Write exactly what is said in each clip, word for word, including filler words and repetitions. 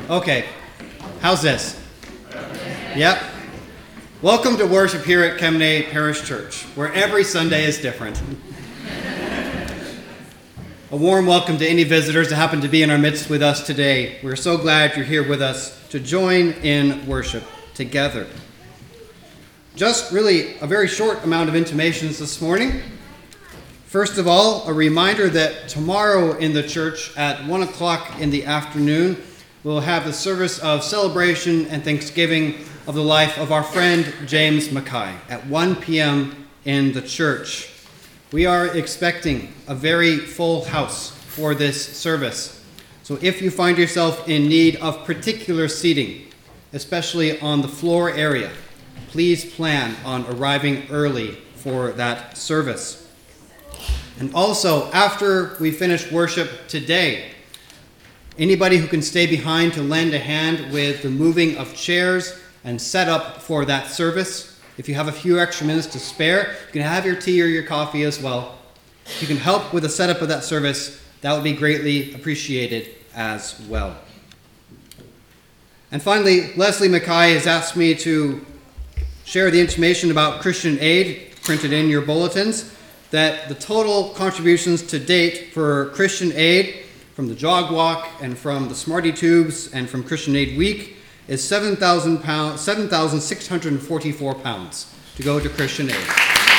Okay, how's this? Yep. Welcome to worship here at Kemnay Parish Church, where every Sunday is different. A warm welcome to any visitors that happen to be in our midst with us today. We're so glad you're here with us to join in worship together. Just really a very short amount of intimations this morning. First of all, a reminder that tomorrow in the church at one o'clock in the afternoon, we'll have the service of celebration and thanksgiving of the life of our friend James Mackay at one p.m. in the church. We are expecting a very full house for this service. So if you find yourself in need of particular seating, especially on the floor area, please plan on arriving early for that service. And also, after we finish worship today, anybody who can stay behind to lend a hand with the moving of chairs and set up for that service, if you have a few extra minutes to spare, you can have your tea or your coffee as well. If you can help with the setup of that service, that would be greatly appreciated as well. And finally, Leslie Mackay has asked me to share the information about Christian Aid printed in your bulletins, that the total contributions to date for Christian Aid from the Jog Walk and from the Smarty Tubes and from Christian Aid Week is seven thousand pounds, seven thousand six hundred forty-four pounds to go to Christian Aid.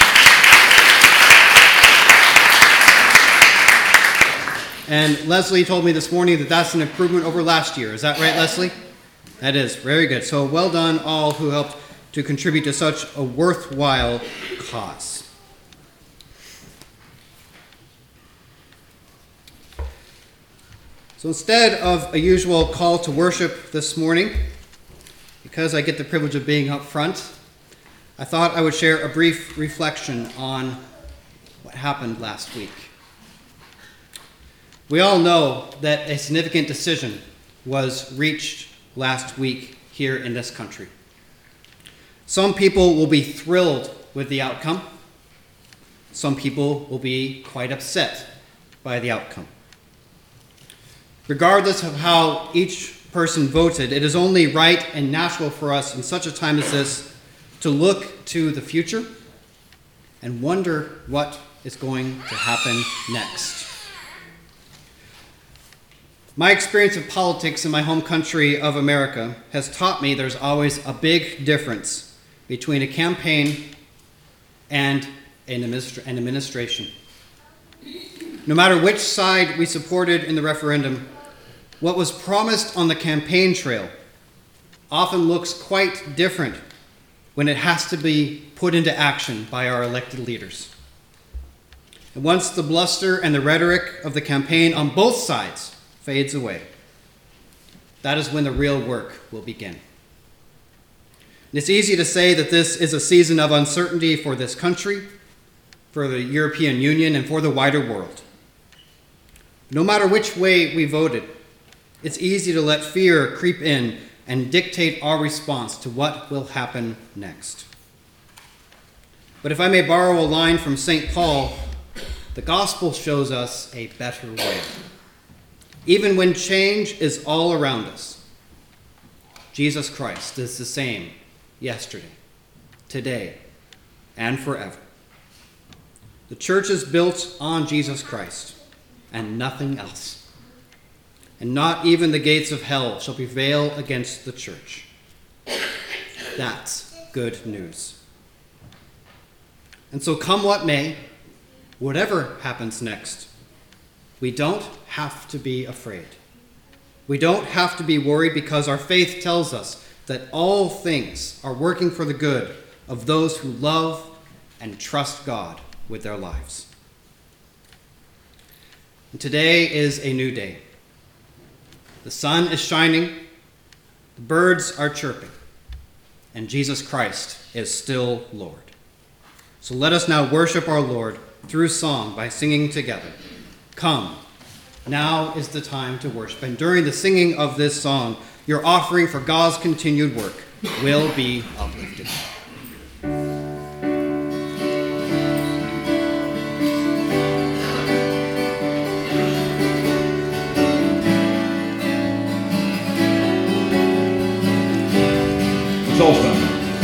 And Leslie told me this morning that that's an improvement over last year. Is that right, Leslie? That is. Very good. So well done all who helped to contribute to such a worthwhile cause. So instead of a usual call to worship this morning, because I get the privilege of being up front, I thought I would share a brief reflection on what happened last week. We all know that a significant decision was reached last week here in this country. Some people will be thrilled with the outcome. Some people will be quite upset by the outcome. Regardless of how each person voted, it is only right and natural for us in such a time as this to look to the future and wonder what is going to happen next. My experience of politics in my home country of America has taught me there's always a big difference between a campaign and an administra- an administration. No matter which side we supported in the referendum, what was promised on the campaign trail often looks quite different when it has to be put into action by our elected leaders. And once the bluster and the rhetoric of the campaign on both sides fades away, that is when the real work will begin. And it's easy to say that this is a season of uncertainty for this country, for the European Union, and for the wider world. No matter which way we voted, it's easy to let fear creep in and dictate our response to what will happen next. But if I may borrow a line from Saint Paul, the gospel shows us a better way. Even when change is all around us, Jesus Christ is the same yesterday, today, and forever. The church is built on Jesus Christ and nothing else. And not even the gates of hell shall prevail against the church. That's good news. And so come what may, whatever happens next, we don't have to be afraid. We don't have to be worried because our faith tells us that all things are working for the good of those who love and trust God with their lives. And today is a new day. The sun is shining, the birds are chirping, and Jesus Christ is still Lord. So let us now worship our Lord through song by singing together. Come, now is the time to worship. And during the singing of this song, your offering for God's continued work will be uplifted. is open.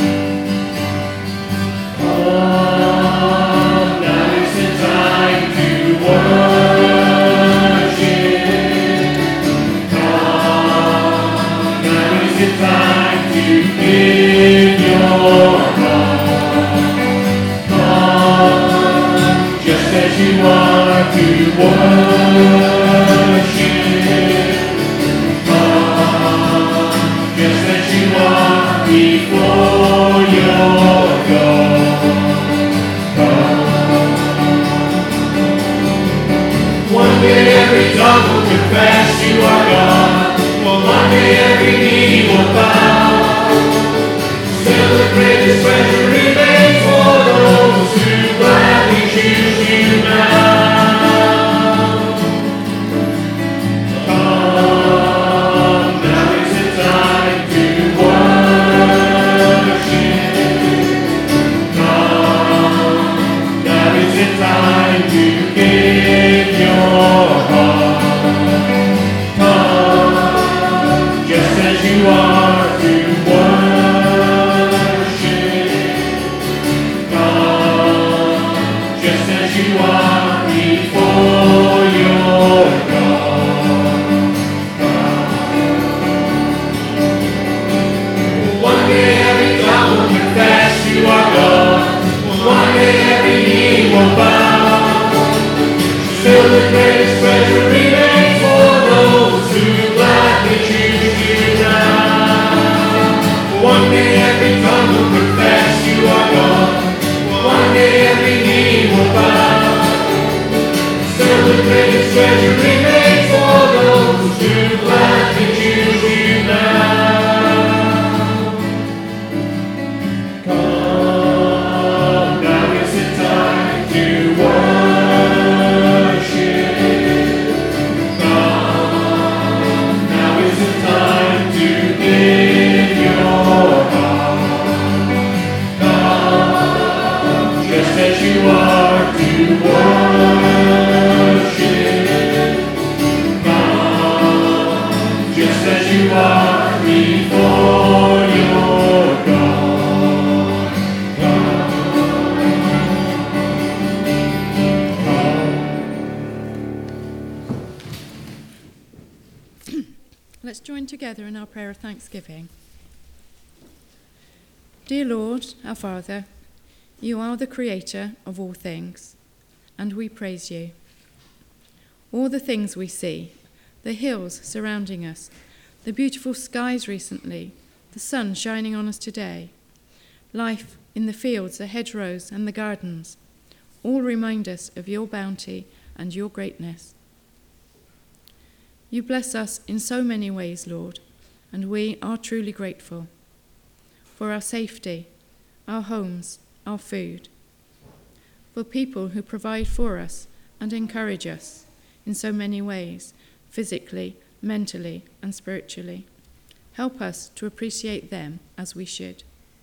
Let's join together in our prayer of thanksgiving. Dear Lord, our Father, you are the creator of all things, and we praise you. All the things we see, the hills surrounding us, the beautiful skies recently, the sun shining on us today, life in the fields, the hedgerows, and the gardens, all remind us of your bounty and your greatness. You bless us in so many ways, Lord, and we are truly grateful for our safety, our homes, our food, for people who provide for us and encourage us in so many ways, physically, mentally, and spiritually. Help us to appreciate them as we should.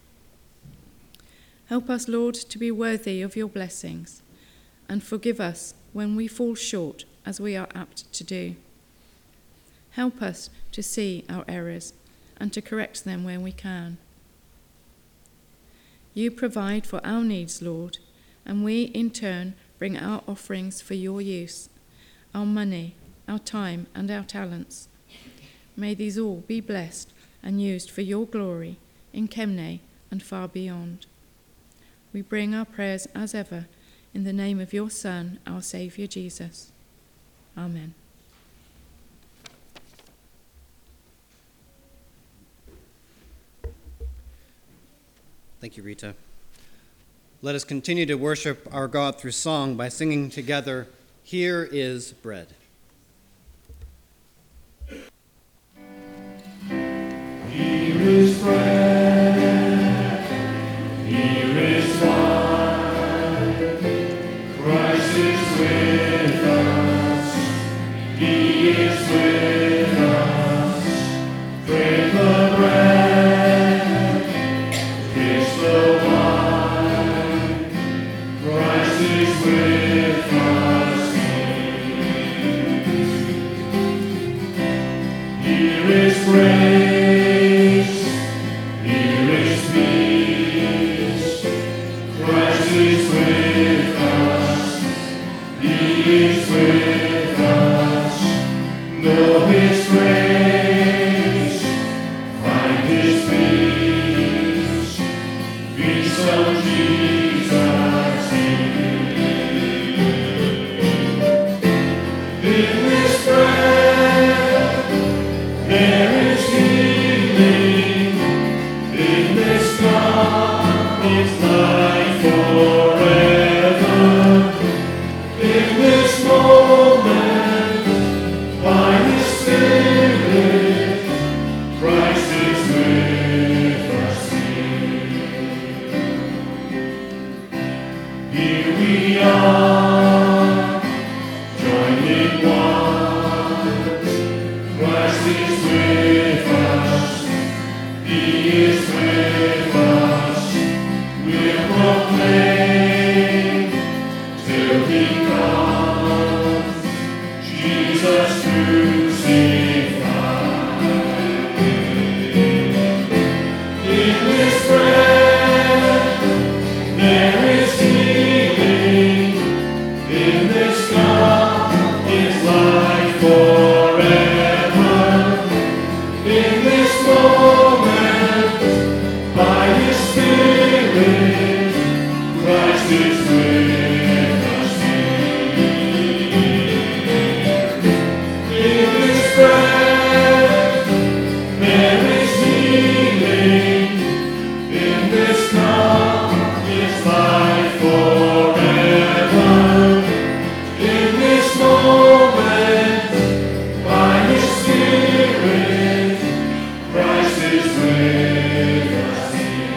Help us, Lord, to be worthy of your blessings, and forgive us when we fall short, as we are apt to do. Help us to see our errors and to correct them when we can. You provide for our needs, Lord, and we in turn bring our offerings for your use, our money, our time, and our talents. May these all be blessed and used for your glory in Kemnay and far beyond. We bring our prayers as ever in the name of your Son, our Saviour Jesus. Amen. Thank you, Rita. Let us continue to worship our God through song by singing together, "Here is Bread." Here is bread, here is wine, Christ is with us, he is with us, break the bread, kiss the wine, Christ is with us here. Here is grace, here is There is healing in this God, His life forever. In this moment, by His Spirit, Christ is with us here. Here we are, joined in one. Christ is with us, He is with us. We'll proclaim till He comes, Jesus crucified. In this bread there is healing, in this cup is life forever. In this moment, by His Spirit, Christ is with us here. In this bread there is healing, in this cup is life forever. In this moment, by His Spirit, Christ is with us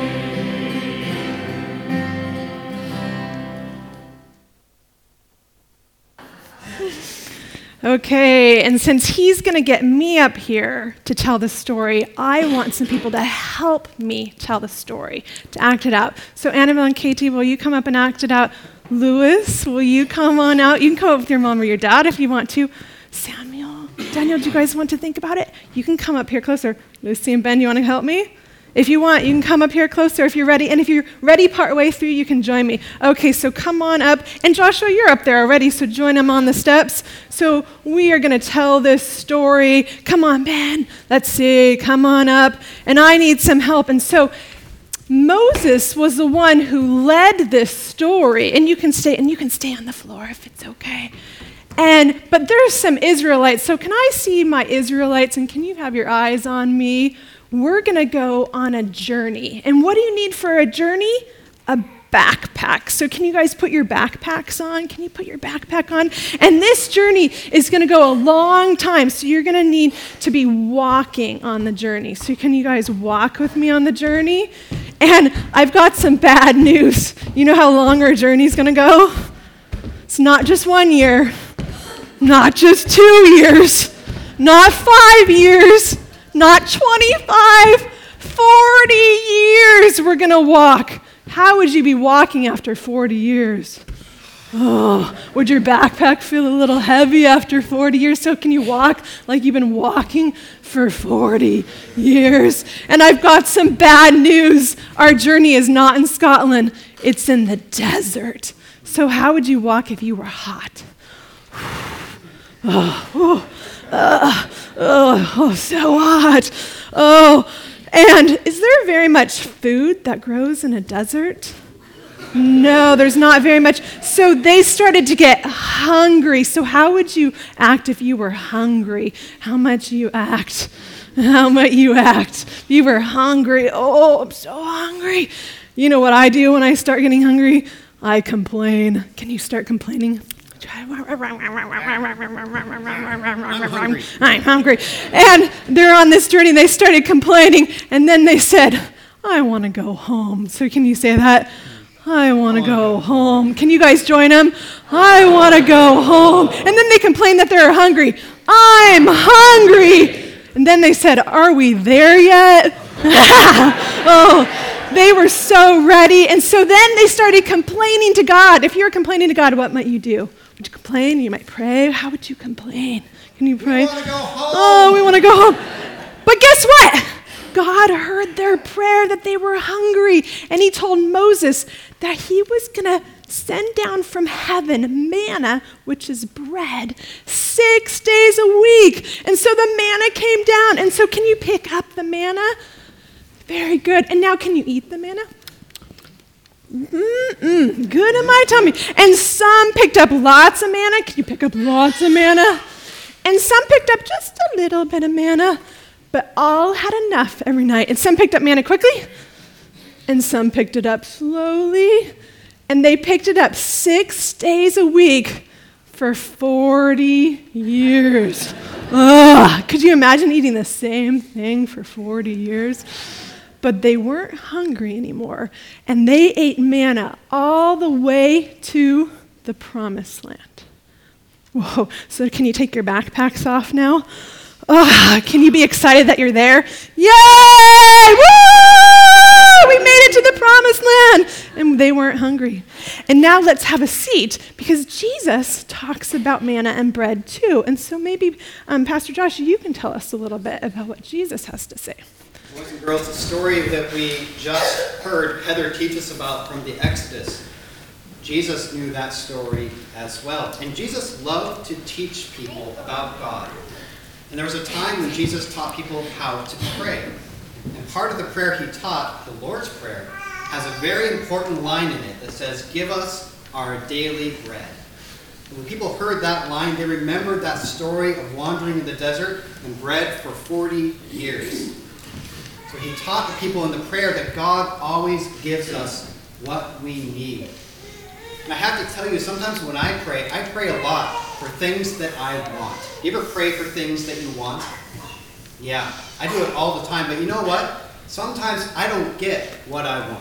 Okay, and since he's going to get me up here to tell the story, I want some people to help me tell the story, to act it out. So Annabelle and Katie, will you come up and act it out? Lewis, will you come on out? You can come up with your mom or your dad if you want to. Samuel, Daniel, do you guys want to think about it? You can come up here closer. Lucy and Ben, you want to help me? If you want, you can come up here closer if you're ready. And if you're ready partway through, you can join me. Okay, so come on up. And Joshua, you're up there already, so join them on the steps. So we are going to tell this story. Come on, Ben. Let's see. Come on up. And I need some help. And so Moses was the one who led this story. And you can stay, and you can stay on the floor if it's okay. And but there's some Israelites. So can I see my Israelites? And can you have your eyes on me? We're going to go on a journey. And what do you need for a journey? A backpack. So can you guys put your backpacks on? Can you put your backpack on? And this journey is going to go a long time. So you're going to need to be walking on the journey. So can you guys walk with me on the journey? And I've got some bad news. You know how long our journey is going to go? It's not just one year, not just two years, not five years, not twenty-five, forty years we're going to walk. How would you be walking after forty years? Oh, would your backpack feel a little heavy after forty years? So can you walk like you've been walking for forty years? And I've got some bad news. Our journey is not in Scotland. It's in the desert. So how would you walk if you were hot? Oh, oh, uh, oh, oh, so hot. Oh, and is there very much food that grows in a desert? No, there's not very much. So they started to get hungry. So how would you act if you were hungry? How much you act? How much you act? If you were hungry. Oh, I'm so hungry. You know what I do when I start getting hungry? I complain. Can you start complaining? I'm hungry. I'm hungry. And they're on this journey. They started complaining, and then they said, I want to go home. So can you say that? I want to go home. Can you guys join them? I want to go home. And then they complained that they're hungry. I'm hungry. And then they said, are we there yet? Oh, they were so ready. And so then they started complaining to God. If you're complaining to God, what might you do? Would you complain? You might pray. How would you complain? Can you pray? We want to go home. Oh, we want to go home. But guess what? God heard their prayer that they were hungry. And he told Moses that he was going to send down from heaven manna, which is bread, six days a week. And so the manna came down. And so can you pick up the manna? Very good. And now can you eat the manna? Mm-mm, good in my tummy. And some picked up lots of manna. Can you pick up lots of manna? And some picked up just a little bit of manna. but all had enough every night. And some picked up manna quickly, and some picked it up slowly, and they picked it up six days a week for forty years. Ugh, could you imagine eating the same thing for forty years? But they weren't hungry anymore, and they ate manna all the way to the promised land. Whoa, so can you take your backpacks off now? Oh, can you be excited that you're there? Yay! Woo! We made it to the promised land! And they weren't hungry. And now let's have a seat, because Jesus talks about manna and bread too. And so maybe, um, Pastor Josh, you can tell us a little bit about what Jesus has to say. Boys and girls, the story that we just heard Heather teach us about from the Exodus, Jesus knew that story as well. And Jesus loved to teach people about God. And there was a time when Jesus taught people how to pray. And part of the prayer he taught, the Lord's Prayer, has a very important line in it that says, "Give us our daily bread." And when people heard that line, they remembered that story of wandering in the desert and bread for forty years. So he taught the people in the prayer that God always gives us what we need. And I have to tell you, sometimes when I pray, I pray a lot for things that I want. You ever pray for things that you want? Yeah, I do it all the time. But you know what? Sometimes I don't get what I want.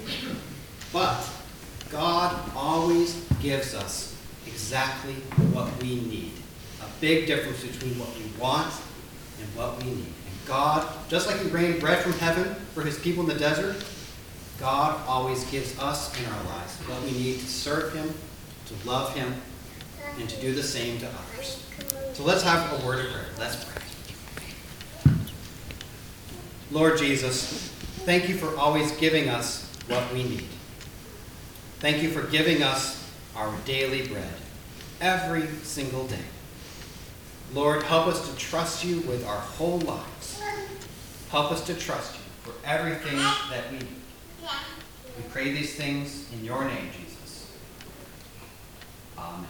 But God always gives us exactly what we need. A big difference between what we want and what we need. And God, just like he rained bread from heaven for his people in the desert, God always gives us in our lives what we need to serve him, to love him, and to do the same to others. So let's have a word of prayer. Let's pray. Lord Jesus, thank you for always giving us what we need. Thank you for giving us our daily bread every single day. Lord, help us to trust you with our whole lives. Help us to trust you for everything that we need. We pray these things in your name, Jesus. Amen.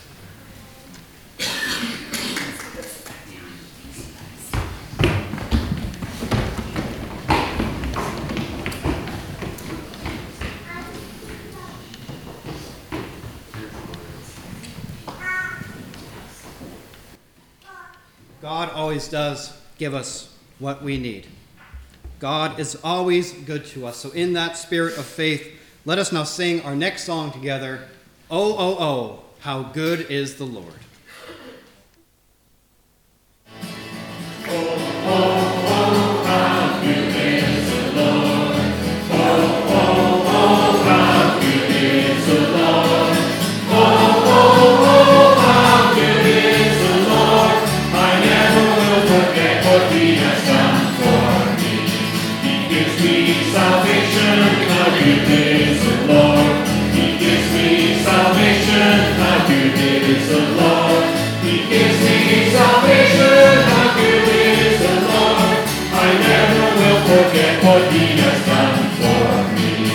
God always does give us what we need. God is always good to us. So in that spirit of faith, let us now sing our next song together. Oh, oh, oh, how good is the Lord. What he has done for me.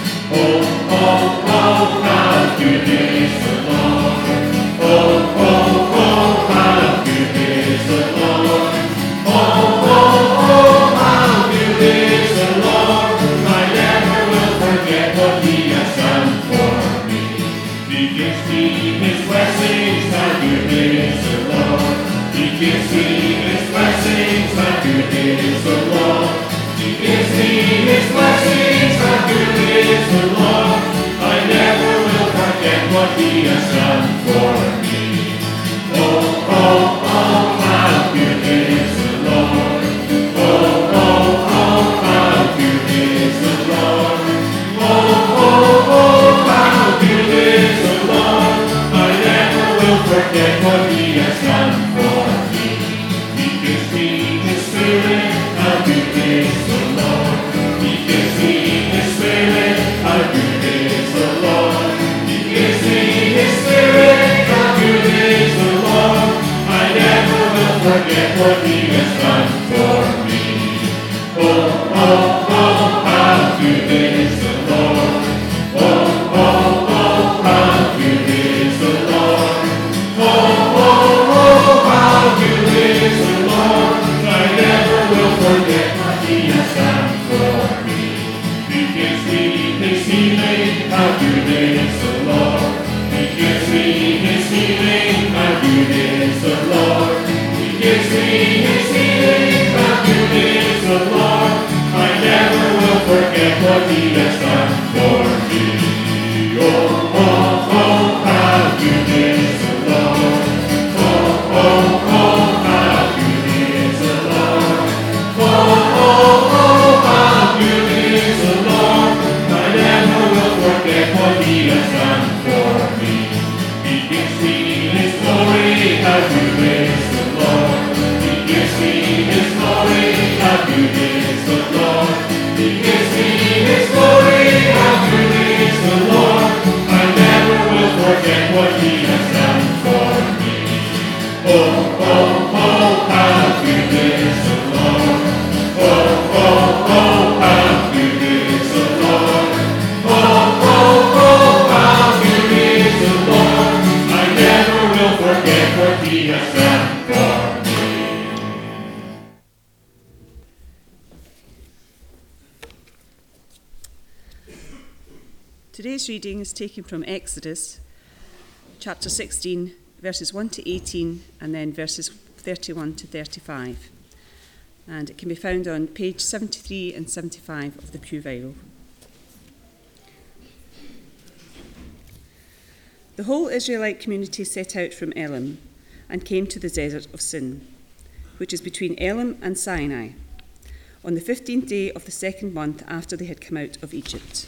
Oh, oh, oh, how good is the Lord. Oh, oh, oh, how good is the Lord. Oh, oh, oh, how good is the Lord. I never will forget what he has done for me. He gives me his blessings, how good is the Lord. He gives me his blessings, how good is the Lord. He gives me his blessings, how good is the Lord. I never will forget what he has done for me. Oh, oh, oh, how good is the Lord. Oh, oh, oh, how good is the Lord. Oh, oh, oh, how good is the Lord. I never will forget what he has done for me. He gives me his spirit, how good is the Lord. He gives me his spirit, how good is the Lord. He gives me his spirit, how good is the Lord. I never will forget what he has done for me. Oh, oh, oh, how good is the Lord. Oh, oh, oh, how good is the Lord. Oh, oh, oh, how good is the Lord. I never will forget what he has done for me. Oh, oh, oh, how good is the Lord. Oh, oh, oh, how good is the Lord. Oh, oh, oh, how good is the Lord. I never will forget what he has done for me. He gives me his glory, how good is the Lord. He gives me his glory, how good is the Lord. He gives me his glory, how good is the Lord. I never will forget what he has done for me. Oh, oh, oh, how good is the Lord. Oh, oh, oh, how good is the Lord. Oh, oh, oh, how good is the Lord. I never will forget what he has done for me. Today's reading is taken from Exodus chapter sixteen, verses one to eighteen, and then verses thirty-one to thirty-five. And it can be found on page seventy-three and seventy-five of the Pew Bible. The whole Israelite community set out from Elim and came to the desert of Sin, which is between Elim and Sinai, on the fifteenth day of the second month after they had come out of Egypt.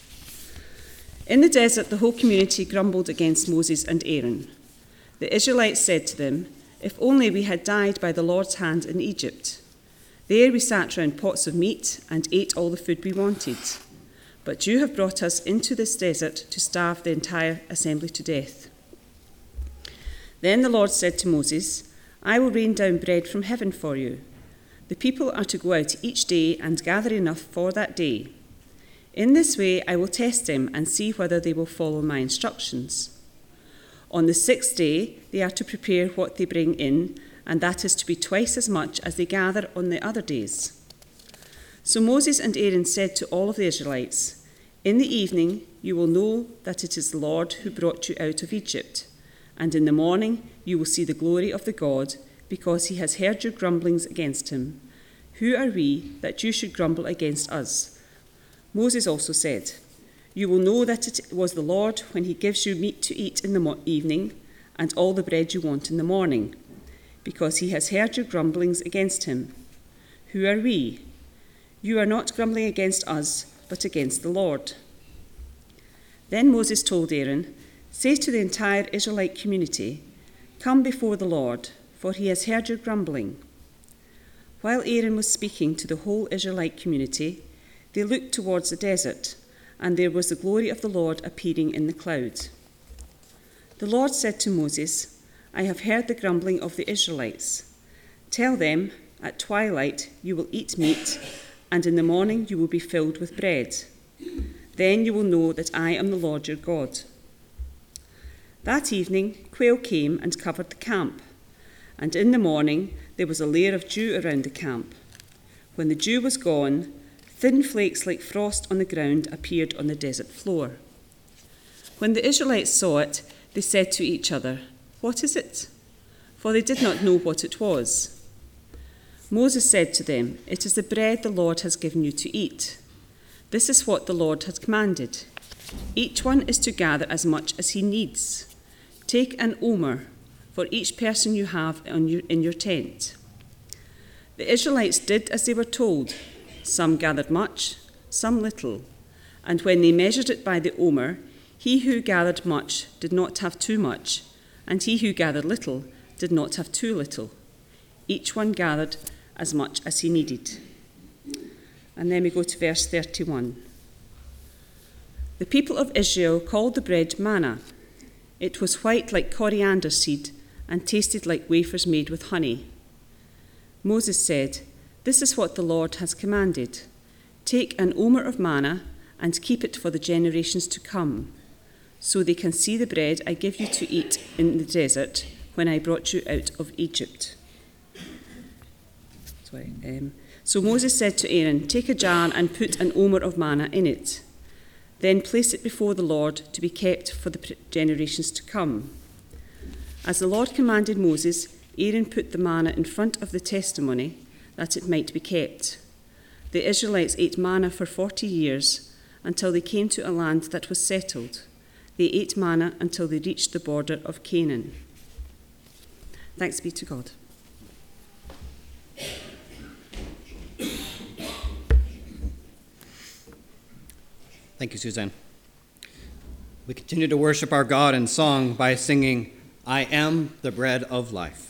In the desert, the whole community grumbled against Moses and Aaron. The Israelites said to them, "If only we had died by the Lord's hand in Egypt. There we sat round pots of meat and ate all the food we wanted. But you have brought us into this desert to starve the entire assembly to death." Then the Lord said to Moses, "I will rain down bread from heaven for you. The people are to go out each day and gather enough for that day. In this way I will test them and see whether they will follow my instructions. On the sixth day they are to prepare what they bring in, and that is to be twice as much as they gather on the other days." So Moses and Aaron said to all of the Israelites, "In the evening you will know that it is the Lord who brought you out of Egypt, and in the morning you will see the glory of the God, because he has heard your grumblings against him. Who are we that you should grumble against us?" Moses also said, "You will know that it was the Lord when he gives you meat to eat in the mo- evening and all the bread you want in the morning, because he has heard your grumblings against him. Who are we? You are not grumbling against us, but against the Lord." Then Moses told Aaron, "Say to the entire Israelite community, 'Come before the Lord, for he has heard your grumbling.'" While Aaron was speaking to the whole Israelite community, they looked towards the desert, and there was the glory of the Lord appearing in the cloud. The Lord said to Moses, "I have heard the grumbling of the Israelites. Tell them, at twilight you will eat meat, and in the morning you will be filled with bread. Then you will know that I am the Lord your God." That evening, quail came and covered the camp, and in the morning there was a layer of dew around the camp. When the dew was gone, thin flakes like frost on the ground appeared on the desert floor. When the Israelites saw it, they said to each other, "What is it?" For they did not know what it was. Moses said to them, "It is the bread the Lord has given you to eat. This is what the Lord has commanded. Each one is to gather as much as he needs. Take an omer for each person you have on your, in your tent." The Israelites did as they were told. Some gathered much, some little. And when they measured it by the omer, he who gathered much did not have too much, and he who gathered little did not have too little. Each one gathered as much as he needed. And then we go to verse thirty-one. The people of Israel called the bread manna. It was white like coriander seed and tasted like wafers made with honey. Moses said, "This is what the Lord has commanded. Take an omer of manna and keep it for the generations to come, so they can see the bread I give you to eat in the desert when I brought you out of Egypt." Sorry. Um, so Moses said to Aaron, "Take a jar and put an omer of manna in it. Then place it before the Lord to be kept for the generations to come." As the Lord commanded Moses, Aaron put the manna in front of the testimony that it might be kept. the Israelites ate manna for forty years until they came to a land that was settled. They ate manna until they reached the border of Canaan. Thanks be to God. Thank you, Suzanne. We continue to worship our God in song by singing, I Am the Bread of Life.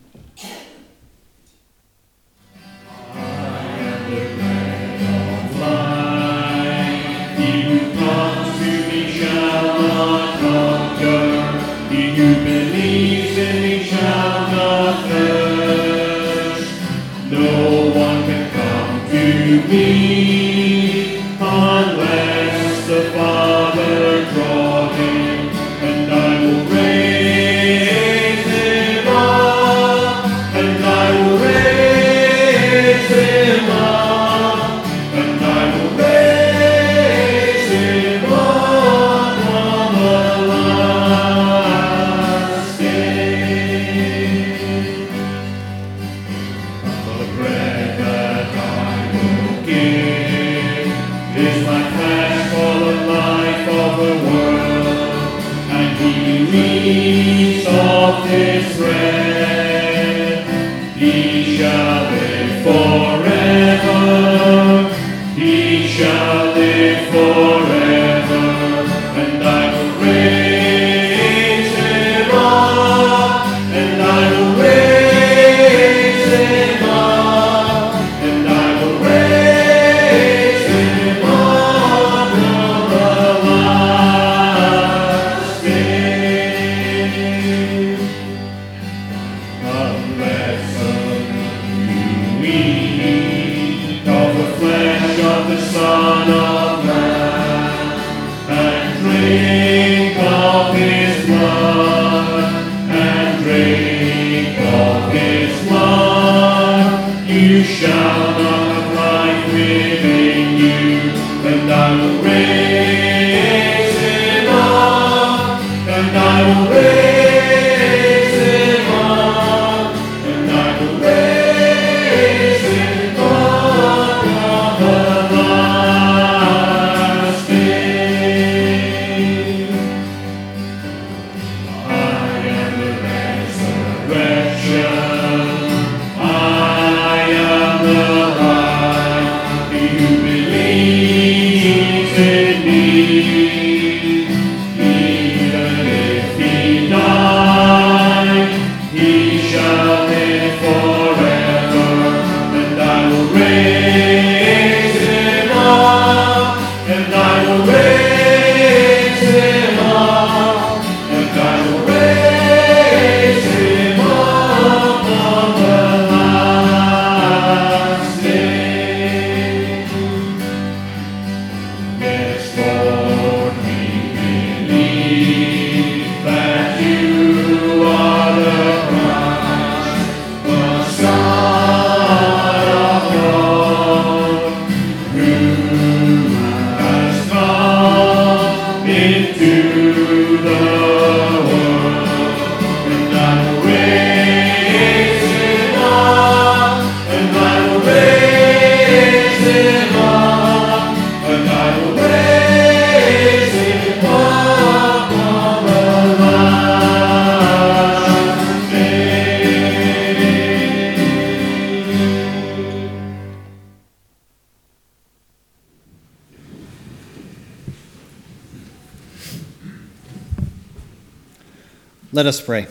Let us pray.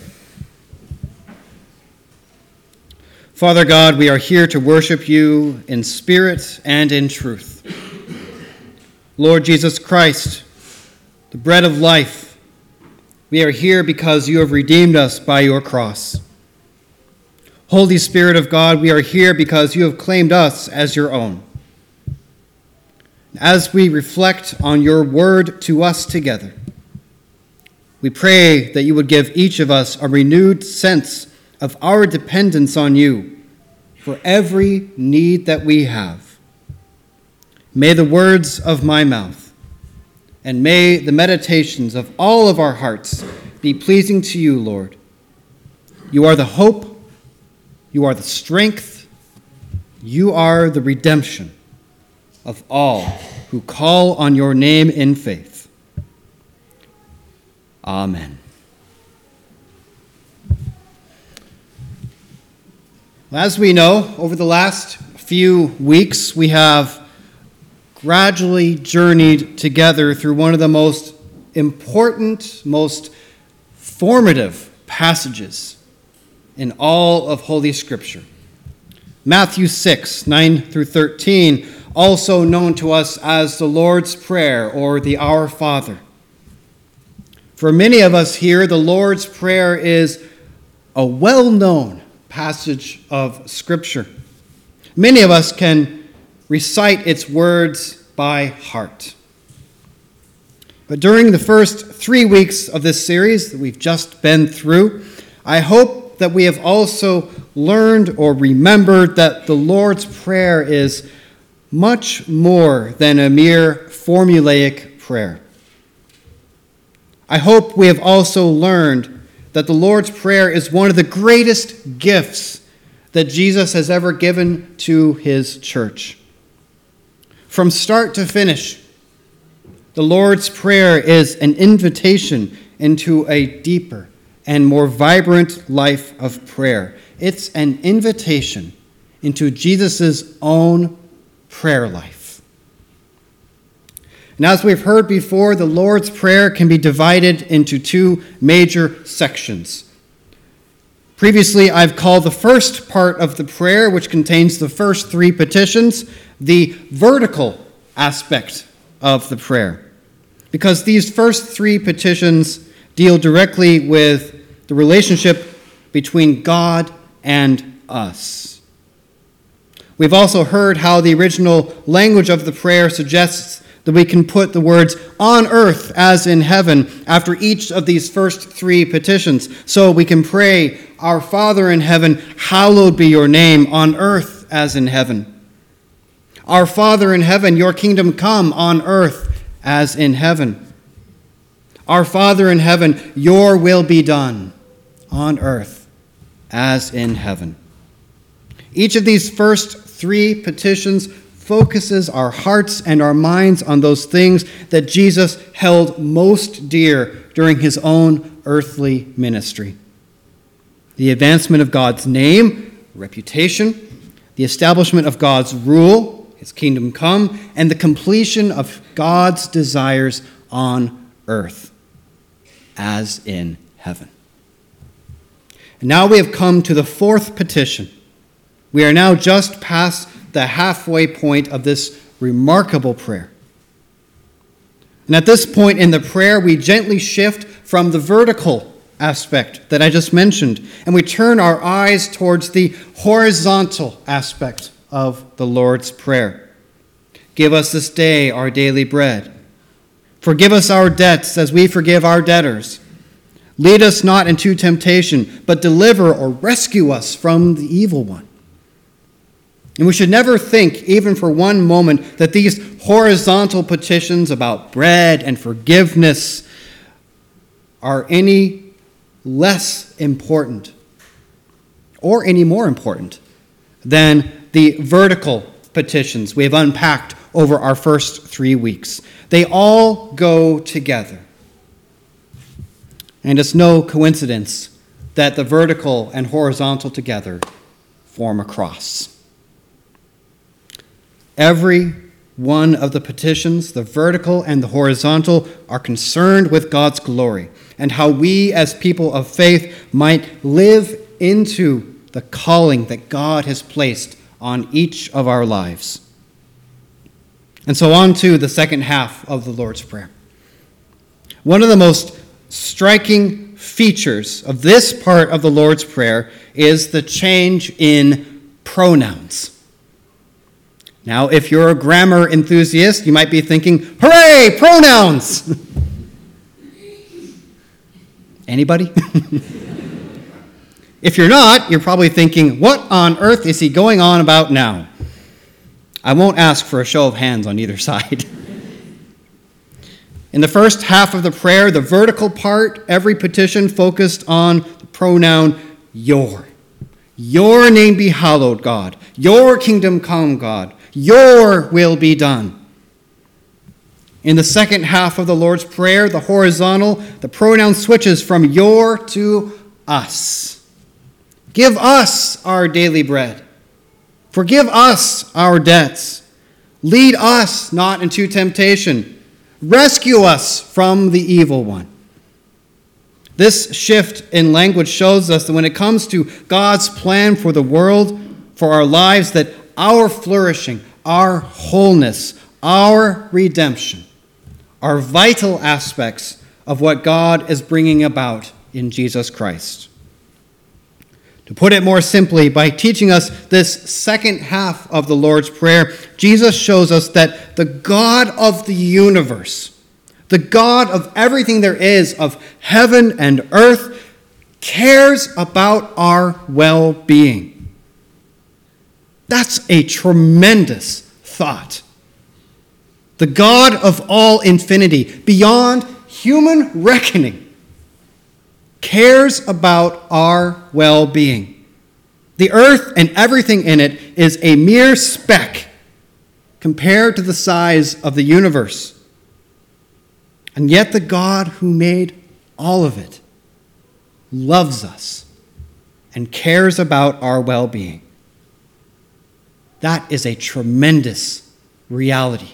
Father God, we are here to worship you in spirit and in truth. Lord Jesus Christ, the bread of life, we are here because you have redeemed us by your cross. Holy Spirit of God, we are here because you have claimed us as your own. As we reflect on your word to us together, we pray that you would give each of us a renewed sense of our dependence on you for every need that we have. May the words of my mouth and may the meditations of all of our hearts be pleasing to you, Lord. You are the hope, you are the strength, you are the redemption of all who call on your name in faith. Amen. As we know, over the last few weeks, we have gradually journeyed together through one of the most important, most formative passages in all of Holy Scripture. Matthew six, nine through thirteen, also known to us as the Lord's Prayer or the Our Father. For many of us here, the Lord's Prayer is a well-known passage of Scripture. Many of us can recite its words by heart. But during the first three weeks of this series that we've just been through, I hope that we have also learned or remembered that the Lord's Prayer is much more than a mere formulaic prayer. I hope we have also learned that the Lord's Prayer is one of the greatest gifts that Jesus has ever given to his church. From start to finish, the Lord's Prayer is an invitation into a deeper and more vibrant life of prayer. It's an invitation into Jesus' own prayer life. And as we've heard before, the Lord's Prayer can be divided into two major sections. Previously, I've called the first part of the prayer, which contains the first three petitions, the vertical aspect of the prayer, because these first three petitions deal directly with the relationship between God and us. We've also heard how the original language of the prayer suggests that we can put the words "on earth as in heaven" after each of these first three petitions. So we can pray, "Our Father in heaven, hallowed be your name, on earth as in heaven. Our Father in heaven, your kingdom come on earth as in heaven. Our Father in heaven, your will be done on earth as in heaven." Each of these first three petitions focuses our hearts and our minds on those things that Jesus held most dear during his own earthly ministry: the advancement of God's name, reputation, the establishment of God's rule, his kingdom come, and the completion of God's desires on earth as in heaven. And now we have come to the fourth petition. We are now just past the halfway point of this remarkable prayer. And at this point in the prayer, we gently shift from the vertical aspect that I just mentioned, and we turn our eyes towards the horizontal aspect of the Lord's Prayer. Give us this day our daily bread. Forgive us our debts as we forgive our debtors. Lead us not into temptation, but deliver or rescue us from the evil one. And we should never think, even for one moment, that these horizontal petitions about bread and forgiveness are any less important or any more important than the vertical petitions we have unpacked over our first three weeks. They all go together. And it's no coincidence that the vertical and horizontal together form a cross. Every one of the petitions, the vertical and the horizontal, are concerned with God's glory and how we as people of faith might live into the calling that God has placed on each of our lives. And so on to the second half of the Lord's Prayer. One of the most striking features of this part of the Lord's Prayer is the change in pronouns. Now, if you're a grammar enthusiast, you might be thinking, hooray, pronouns! Anybody? If you're not, you're probably thinking, what on earth is he going on about now? I won't ask for a show of hands on either side. In the first half of the prayer, the vertical part, every petition focused on the pronoun your. Your name be hallowed, God. Your kingdom come, God. Your will be done. In the second half of the Lord's Prayer, the horizontal, the pronoun switches from your to us. Give us our daily bread. Forgive us our debts. Lead us not into temptation. Rescue us from the evil one. This shift in language shows us that when it comes to God's plan for the world, for our lives, that our flourishing, our wholeness, our redemption are vital aspects of what God is bringing about in Jesus Christ. To put it more simply, by teaching us this second half of the Lord's Prayer, Jesus shows us that the God of the universe, the God of everything there is, of heaven and earth, cares about our well-being. That's a tremendous thought. The God of all infinity, beyond human reckoning, cares about our well-being. The earth and everything in it is a mere speck compared to the size of the universe. And yet the God who made all of it loves us and cares about our well-being. That is a tremendous reality.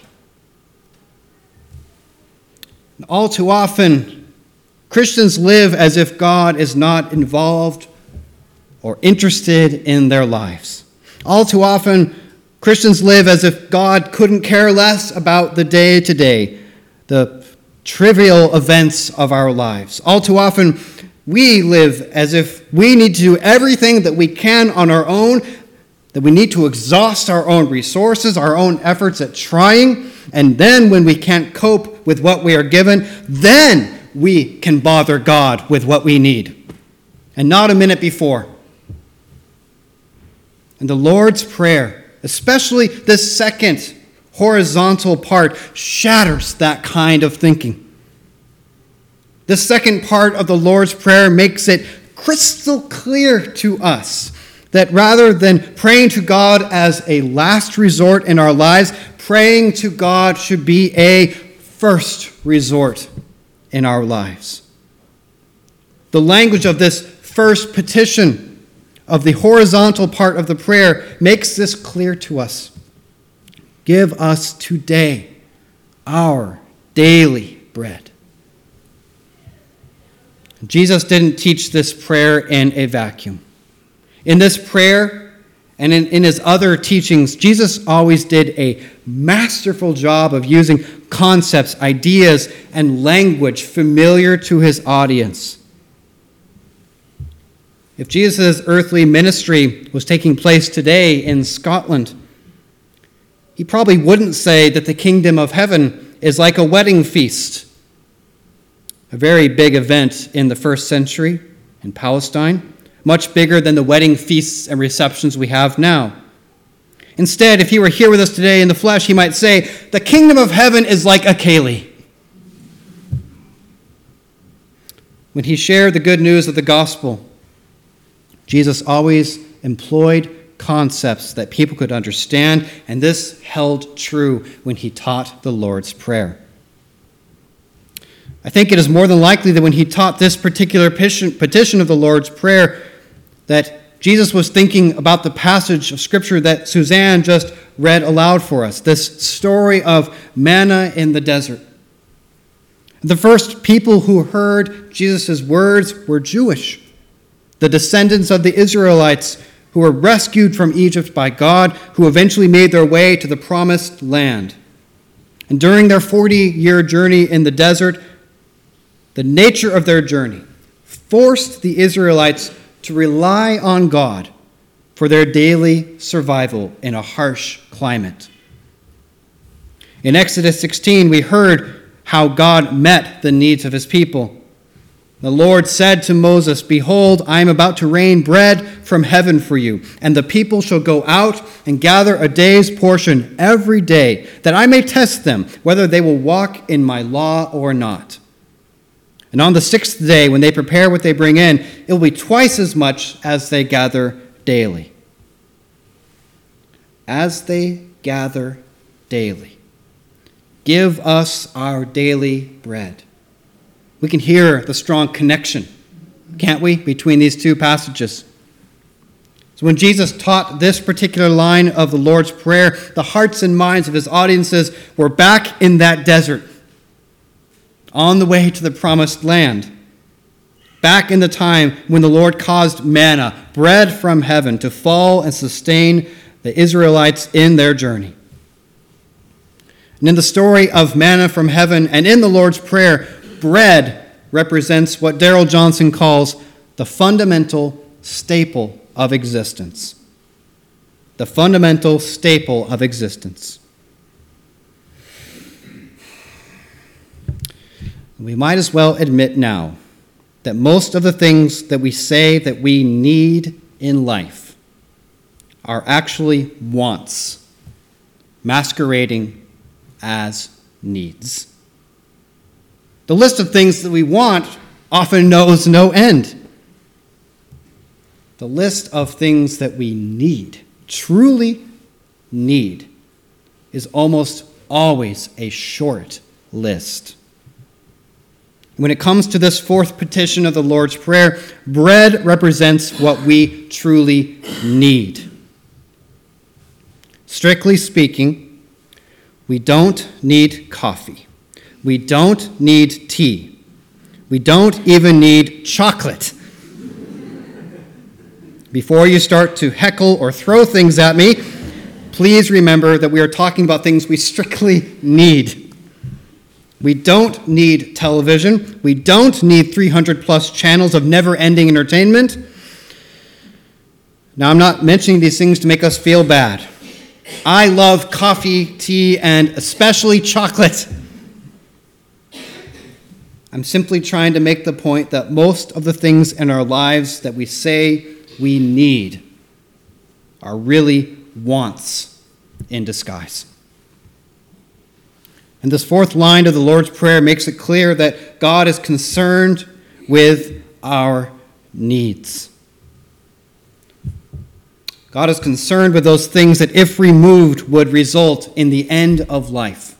All too often, Christians live as if God is not involved or interested in their lives. All too often, Christians live as if God couldn't care less about the day-to-day, the trivial events of our lives. All too often, we live as if we need to do everything that we can on our own, that we need to exhaust our own resources, our own efforts at trying, and then when we can't cope with what we are given, then we can bother God with what we need, and not a minute before. And the Lord's Prayer, especially this second horizontal part, shatters that kind of thinking. The second part of the Lord's Prayer makes it crystal clear to us that rather than praying to God as a last resort in our lives, praying to God should be a first resort in our lives. The language of this first petition of the horizontal part of the prayer makes this clear to us. Give us today our daily bread. Jesus didn't teach this prayer in a vacuum. In this prayer and in, in his other teachings, Jesus always did a masterful job of using concepts, ideas, and language familiar to his audience. If Jesus' earthly ministry was taking place today in Scotland, he probably wouldn't say that the kingdom of heaven is like a wedding feast, a very big event in the first century in Palestine, much bigger than the wedding feasts and receptions we have now. Instead, if he were here with us today in the flesh, he might say, the kingdom of heaven is like a ceilidh. When he shared the good news of the gospel, Jesus always employed concepts that people could understand, and this held true when he taught the Lord's Prayer. I think it is more than likely that when he taught this particular petition of the Lord's Prayer, that Jesus was thinking about the passage of Scripture that Suzanne just read aloud for us, this story of manna in the desert. The first people who heard Jesus' words were Jewish, the descendants of the Israelites who were rescued from Egypt by God, who eventually made their way to the promised land. And during their forty-year journey in the desert, the nature of their journey forced the Israelites to rely on God for their daily survival in a harsh climate. In Exodus sixteen, we heard how God met the needs of his people. The Lord said to Moses, behold, I am about to rain bread from heaven for you, and the people shall go out and gather a day's portion every day, that I may test them whether they will walk in my law or not. And on the sixth day, when they prepare what they bring in, it will be twice as much as they gather daily. As they gather daily. Give us our daily bread. We can hear the strong connection, can't we, between these two passages. So when Jesus taught this particular line of the Lord's Prayer, the hearts and minds of his audiences were back in that desert, on the way to the promised land, back in the time when the Lord caused manna, bread from heaven, to fall and sustain the Israelites in their journey. And in the story of manna from heaven and in the Lord's Prayer, bread represents what Darrell Johnson calls the fundamental staple of existence. The fundamental staple of existence. We might as well admit now that most of the things that we say that we need in life are actually wants, masquerading as needs. The list of things that we want often knows no end. The list of things that we need, truly need, is almost always a short list. When it comes to this fourth petition of the Lord's Prayer, bread represents what we truly need. Strictly speaking, we don't need coffee. We don't need tea. We don't even need chocolate. Before you start to heckle or throw things at me, please remember that we are talking about things we strictly need. We don't need television. We don't need three hundred plus channels of never-ending entertainment. Now, I'm not mentioning these things to make us feel bad. I love coffee, tea, and especially chocolate. I'm simply trying to make the point that most of the things in our lives that we say we need are really wants in disguise. And this fourth line of the Lord's Prayer makes it clear that God is concerned with our needs. God is concerned with those things that, if removed, would result in the end of life.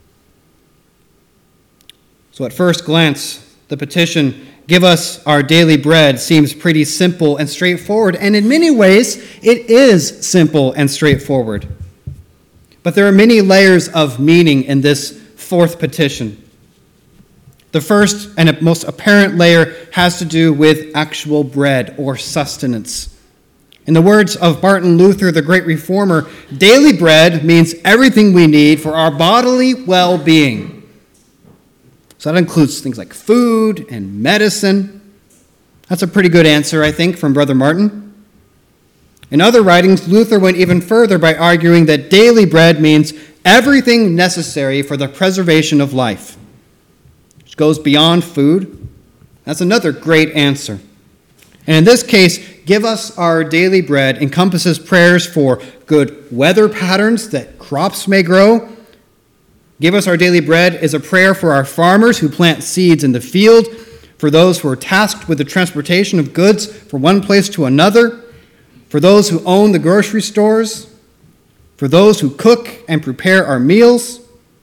So at first glance, the petition, "Give us our daily bread," seems pretty simple and straightforward. And in many ways, it is simple and straightforward. But there are many layers of meaning in this fourth petition. The first and most apparent layer has to do with actual bread or sustenance. In the words of Martin Luther, the great reformer, daily bread means everything we need for our bodily well-being. So that includes things like food and medicine. That's a pretty good answer, I think, from Brother Martin. In other writings, Luther went even further by arguing that daily bread means everything necessary for the preservation of life, which goes beyond food. That's another great answer. And in this case, "Give us our daily bread" encompasses prayers for good weather patterns that crops may grow. "Give us our daily bread" is a prayer for our farmers who plant seeds in the field, for those who are tasked with the transportation of goods from one place to another, for those who own the grocery stores, for those who cook and prepare our meals.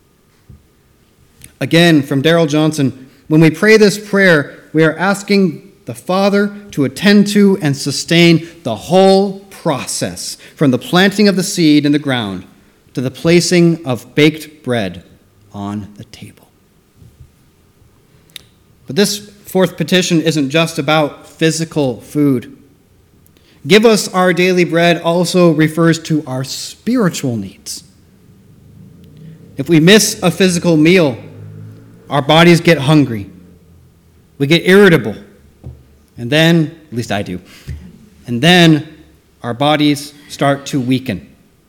Again, from Darrell Johnson, when we pray this prayer, we are asking the Father to attend to and sustain the whole process, from the planting of the seed in the ground to the placing of baked bread on the table. But this fourth petition isn't just about physical food. "Give us our daily bread" also refers to our spiritual needs. If we miss a physical meal, our bodies get hungry. We get irritable. And then, at least I do, and then our bodies start to weaken.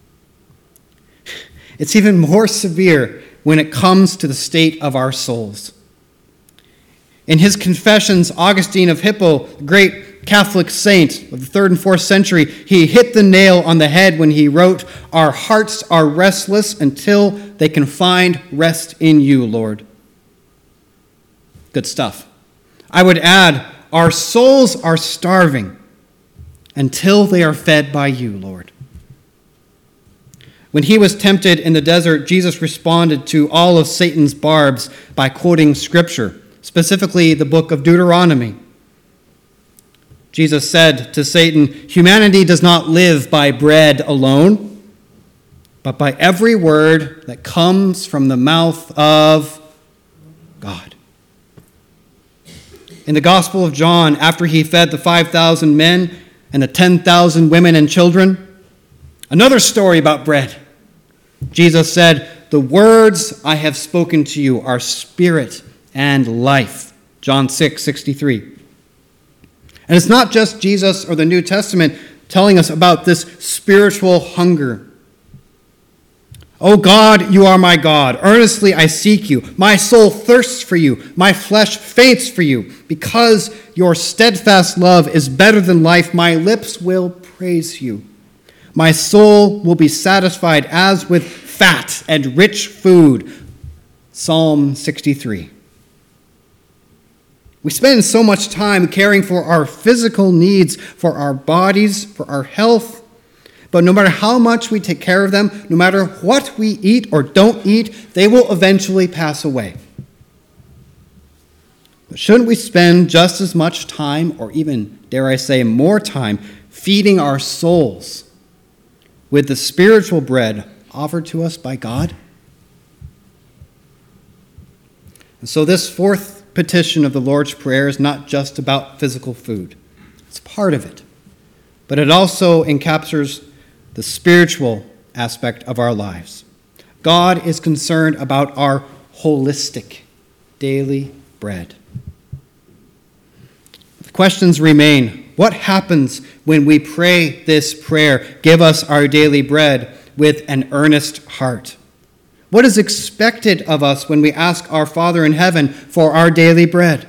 It's even more severe when it comes to the state of our souls. In his Confessions, Augustine of Hippo, the great Catholic saint of the third and fourth century, he hit the nail on the head when he wrote, "Our hearts are restless until they can find rest in you, Lord." Good stuff. I would add, our souls are starving until they are fed by you, Lord. When he was tempted in the desert, Jesus responded to all of Satan's barbs by quoting Scripture, specifically the book of Deuteronomy. Jesus said to Satan, "Humanity does not live by bread alone, but by every word that comes from the mouth of God." In the Gospel of John, after he fed the five thousand men and the ten thousand women and children, another story about bread. Jesus said, "The words I have spoken to you are spirit and life." John six sixty-three. And it's not just Jesus or the New Testament telling us about this spiritual hunger. "O God, you are my God. Earnestly I seek you. My soul thirsts for you. My flesh faints for you. Because your steadfast love is better than life, my lips will praise you. My soul will be satisfied as with fat and rich food." Psalm sixty-three. We spend so much time caring for our physical needs, for our bodies, for our health. But no matter how much we take care of them, no matter what we eat or don't eat, they will eventually pass away. But shouldn't we spend just as much time, or even, dare I say, more time, feeding our souls with the spiritual bread offered to us by God? And so this fourth petition of the Lord's Prayer is not just about physical food. It's part of it. But it also encapsulates the spiritual aspect of our lives. God is concerned about our holistic daily bread. The questions remain. What happens when we pray this prayer, "Give us our daily bread," with an earnest heart? What is expected of us when we ask our Father in heaven for our daily bread?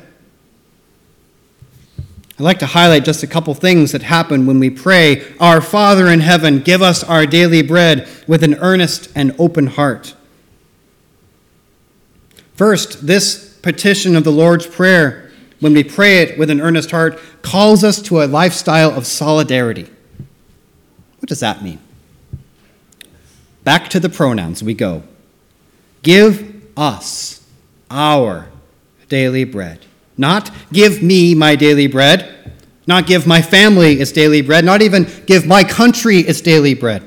I'd like to highlight just a couple things that happen when we pray, "Our Father in heaven, give us our daily bread," with an earnest and open heart. First, this petition of the Lord's Prayer, when we pray it with an earnest heart, calls us to a lifestyle of solidarity. What does that mean? Back to the pronouns we go. Give us our daily bread. Not give me my daily bread. Not give my family its daily bread. Not even give my country its daily bread.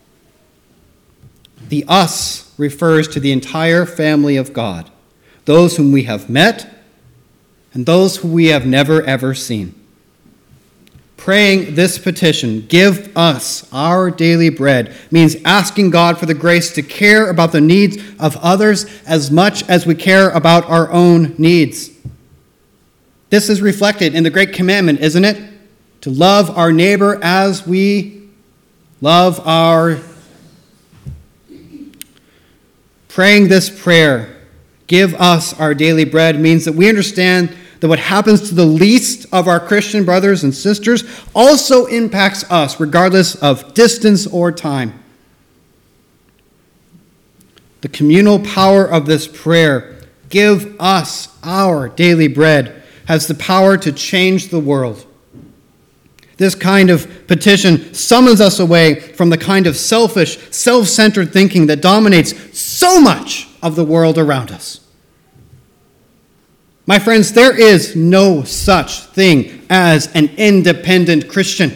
The us refers to the entire family of God, those whom we have met and those who we have never ever seen. Praying this petition, "Give us our daily bread," means asking God for the grace to care about the needs of others as much as we care about our own needs. This is reflected in the Great Commandment, isn't it? To love our neighbor as we love our... Praying this prayer, "Give us our daily bread," means that we understand that what happens to the least of our Christian brothers and sisters also impacts us, regardless of distance or time. The communal power of this prayer, "Give us our daily bread," has the power to change the world. This kind of petition summons us away from the kind of selfish, self-centered thinking that dominates so much of the world around us. My friends, there is no such thing as an independent Christian.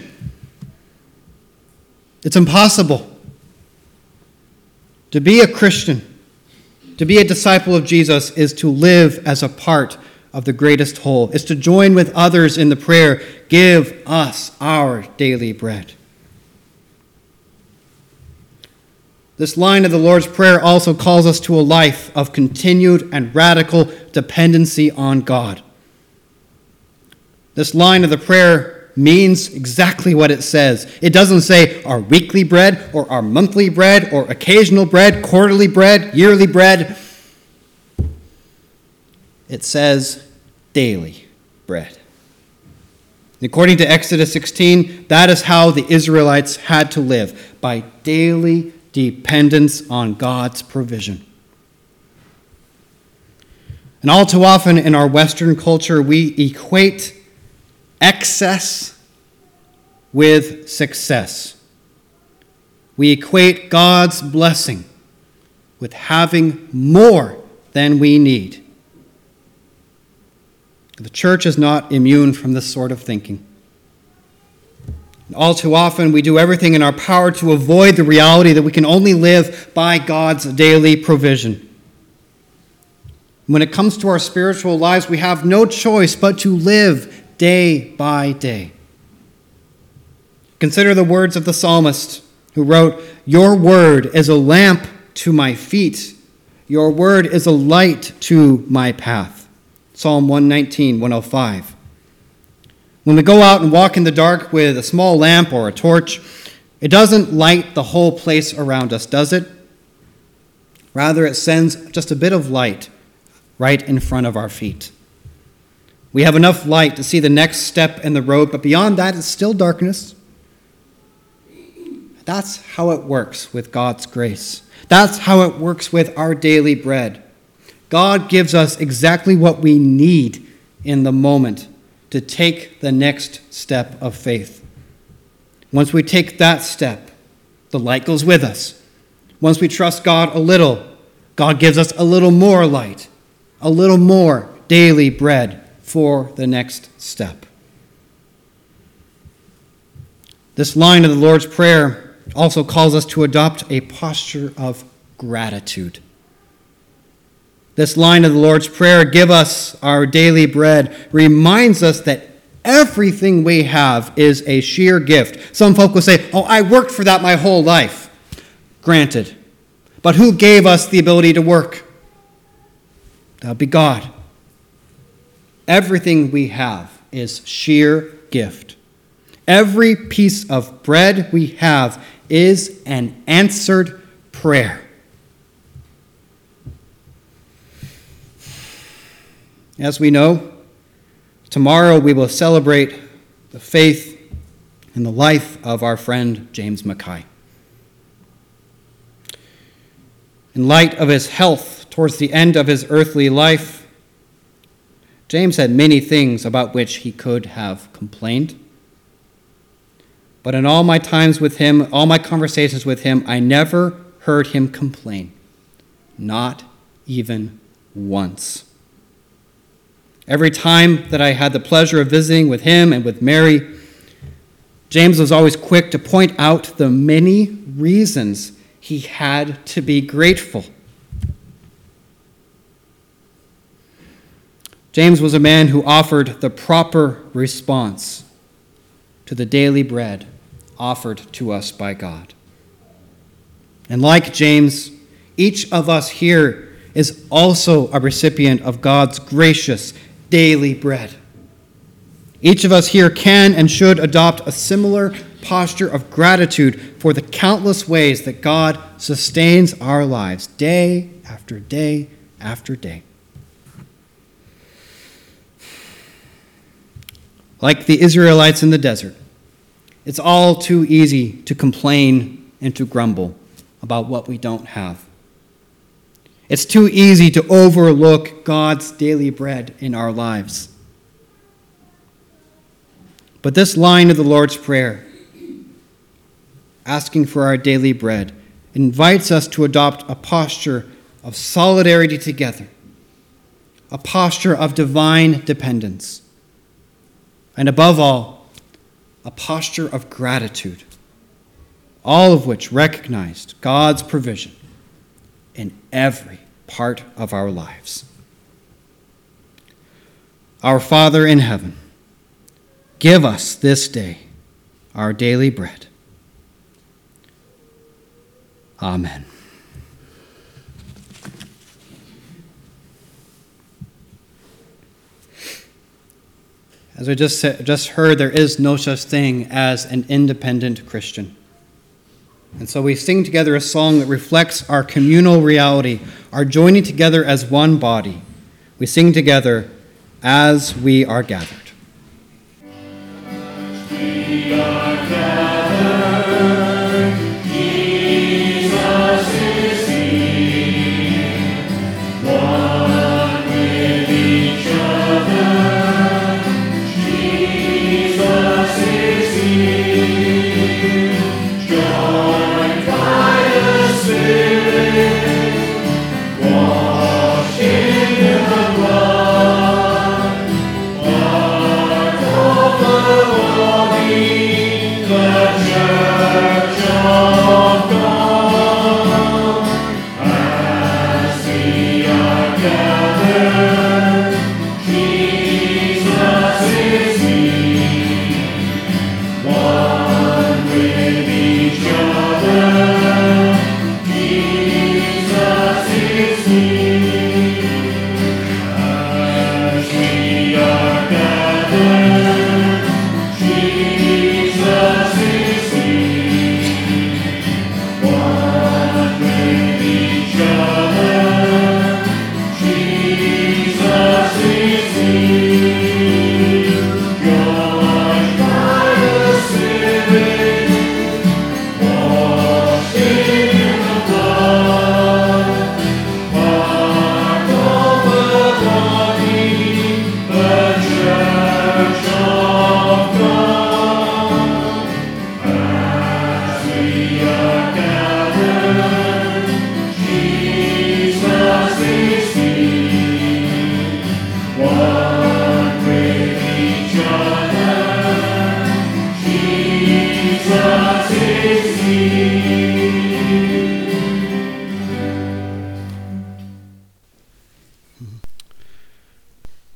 It's impossible. To be a Christian, to be a disciple of Jesus, is to live as a part of the greatest whole. It's to join with others in the prayer, "Give us our daily bread." This line of the Lord's Prayer also calls us to a life of continued and radical dependency on God. This line of the prayer means exactly what it says. It doesn't say our weekly bread or our monthly bread or occasional bread, quarterly bread, yearly bread. It says daily bread. According to Exodus sixteen, that is how the Israelites had to live, by daily dependence on God's provision. And all too often in our Western culture, we equate excess with success. We equate God's blessing with having more than we need. The church is not immune from this sort of thinking. All too often, we do everything in our power to avoid the reality that we can only live by God's daily provision. When it comes to our spiritual lives, we have no choice but to live day by day. Consider the words of the psalmist who wrote, "Your word is a lamp to my feet. Your word is a light to my path." Psalm one nineteen, one oh five. When we go out and walk in the dark with a small lamp or a torch, it doesn't light the whole place around us, does it? Rather, it sends just a bit of light right in front of our feet. We have enough light to see the next step in the road, but beyond that, it's still darkness. That's how it works with God's grace. That's how it works with our daily bread. God gives us exactly what we need in the moment to take the next step of faith. Once we take that step, the light goes with us. Once we trust God a little, God gives us a little more light, a little more daily bread for the next step. This line of the Lord's Prayer also calls us to adopt a posture of gratitude. This line of the Lord's Prayer, "Give us our daily bread," reminds us that everything we have is a sheer gift. Some folk will say, "Oh, I worked for that my whole life." Granted. But who gave us the ability to work? That would be God. Everything we have is sheer gift. Every piece of bread we have is an answered prayer. As we know, tomorrow we will celebrate the faith and the life of our friend James Mackay. In light of his health towards the end of his earthly life, James had many things about which he could have complained. But in all my times with him, all my conversations with him, I never heard him complain. Not even once. Every time that I had the pleasure of visiting with him and with Mary, James was always quick to point out the many reasons he had to be grateful. James was a man who offered the proper response to the daily bread offered to us by God. And like James, each of us here is also a recipient of God's gracious daily bread. Each of us here can and should adopt a similar posture of gratitude for the countless ways that God sustains our lives day after day after day. Like the Israelites in the desert, it's all too easy to complain and to grumble about what we don't have. It's too easy to overlook God's daily bread in our lives. But this line of the Lord's Prayer, asking for our daily bread, invites us to adopt a posture of solidarity together, a posture of divine dependence, and above all, a posture of gratitude, all of which recognized God's provision in every part of our lives. Our Father in heaven, give us this day our daily bread. Amen. As I just said, just heard, there is no such thing as an independent Christian. And so we sing together a song that reflects our communal reality, our joining together as one body. We sing together, "As We Are Gathered." We are gathered, Jesus is here, one with each other, Jesus is here, joined